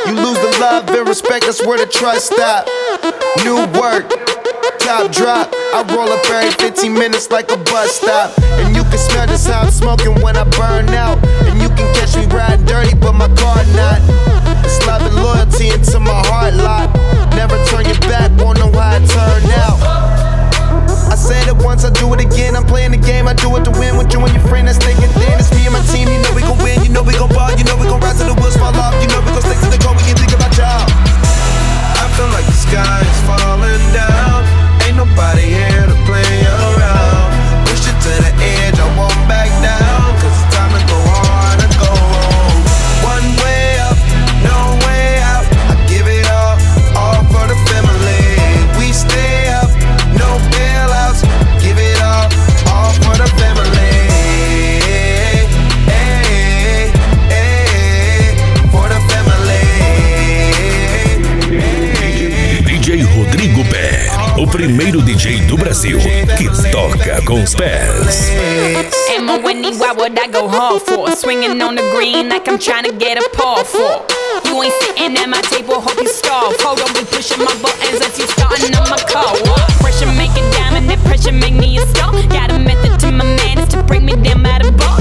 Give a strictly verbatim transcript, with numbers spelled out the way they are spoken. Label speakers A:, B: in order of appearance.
A: You lose the love and respect, that's where the trust stop. New work, top drop. I roll up every fifteen minutes like a bus stop. And you can smell just how I'm smoking when I burn out. And you can catch me riding dirty, but my car not. It's love and loyalty into my heart lock. Never turn your back, won't know how it turned out. I said it once, I do it again. I'm playing the game, I do it to win. With you and your friend that's thinking thin. It's me and my team, you know we gon' win. You know we gon' ball, you know we gon' rise till the wheels fall off. You know we gon' stick to the goal, we ain't think about y'all. I feel like the sky is falling down. Ain't nobody here to play around. Push it to the edge, I won't back down. Cause it's time to go hard and go home. One way up, no way out. I give it all, all for the family. We stay up, no bailouts. Give it all, all for the family. Hey, hey, for the family.
B: D J Rodrigo Pé, o primeiro D J do Brasil que toca com os pés.
C: Am I winning? Why would I go hard for? Swinging on the green like I'm trying to get a paw for. You ain't sitting at my table, hope you starve. Hold on, be pushing my buttons as you starting on my car. Pressure make a diamond, that pressure make me a star. Got a method to my madness to bring me down by the bar.